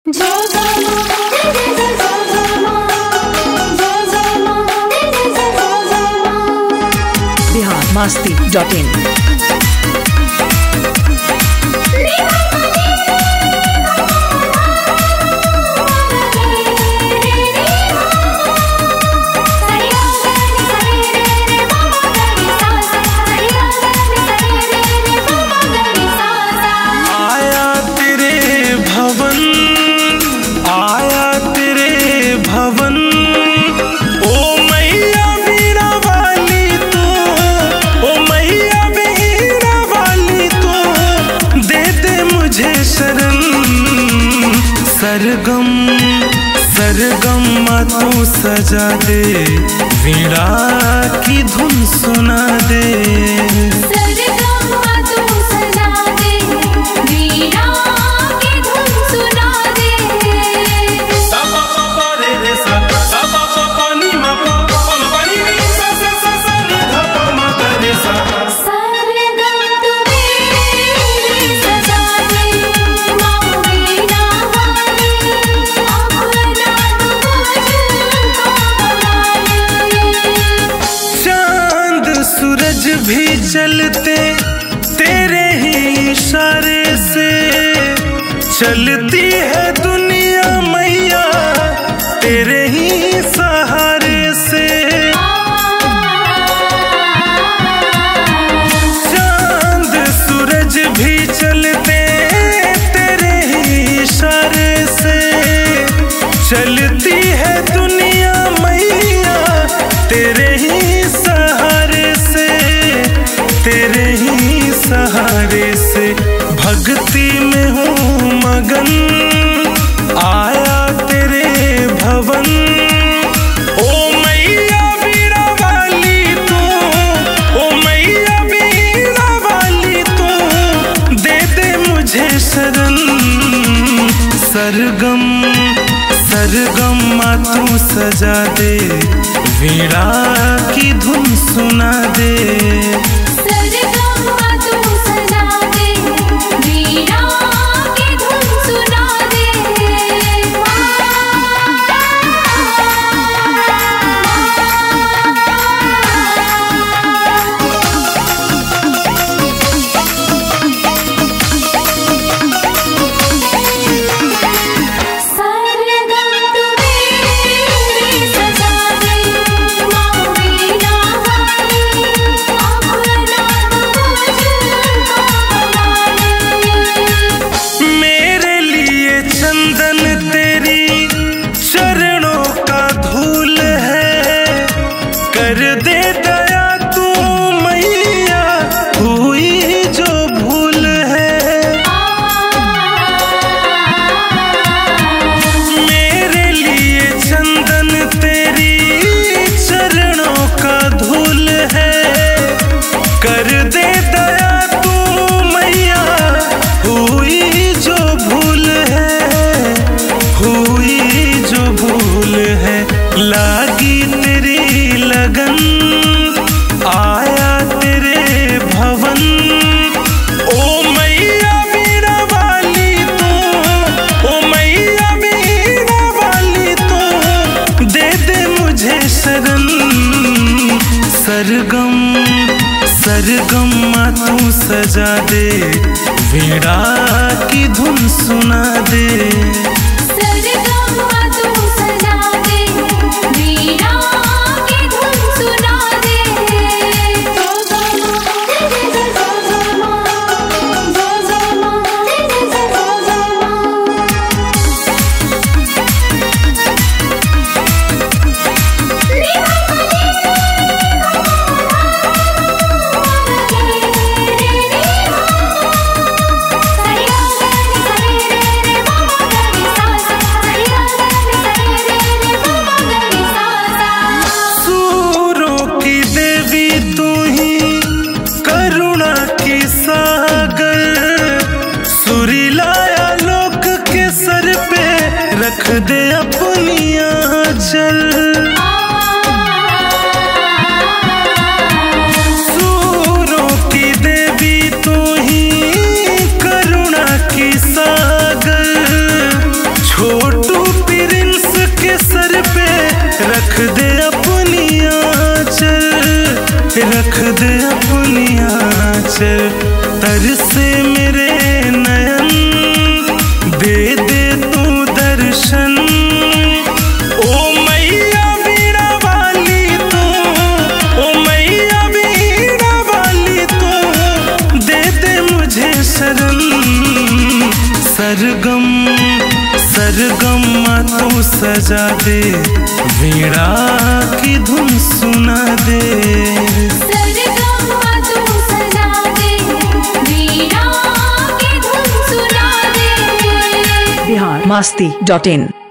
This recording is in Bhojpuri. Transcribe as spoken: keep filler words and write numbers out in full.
Bihar Masti dot in. सरगम सरगम तू सजा दे, वीणा की धुन सुना दे। सरगम तू सजा दे, वीणा की धुन सुना दे। सा पा पा पा रे रे सा, सा पा पा पा नी मा पा पा पा नी नी सा सा सा सा नी धा पा मा गा रे सा। सरगम तू मेरी सजा दे, माँ वीणा वाली, अपना चांद सूरज भी चलते तेरे ही इशारे से, चलती है दुनिया मैया तेरे ही सहारे से। चांद सूरज भी चलते तेरे ही इशारे से, चलती है दुनिया मैया तेरे ही सहारे से, तेरे ही सहारे से। भक्ति में हूँ मगन, आया तेरे भवन। ओ मैया वीणा वाली तू, ओ मैया वीणा वाली तू, दे दे मुझे शरण। सरगम सरगम तू सजा दे, वीणा की धुन सुना दे। सरगम तू सजा दे, वीणा की धुन सुना दे। सरगम तू मेरी सजा दे, माँ वीणा वाली, अपना मेरे लिए चंदन तेरी चरणों का धूल है, कर दे दया तू मैया हुई जो भूल है। मेरे लिए चंदन तेरी चरणों का धूल है, कर दे दया तू मैया हुई जो भूल है, हुई जो भूल है। लागी तेरी लगन, आया तेरे भवन। ओ मैया वीणा वाली तू, ओ मैया वीणा वाली तू, दे दे मुझे शरण। सरगम सरगम तू सजा दे, वीणा की धुन सुना दे। सरगम तू सजा दे, वीणा की धुन सुना दे। सूरों की देवी तू ही, करुणा की सागर, सुरीलाया लोक के सर पे रख दे अपनी आंचल। सूरों की देवी तू ही, करुणा की सागर, बजा दे, वीणा की धुन सुना दे। सरगम तू सजा दे, वीणा की धुन सुना दे। बिहार मस्ती डॉट इन।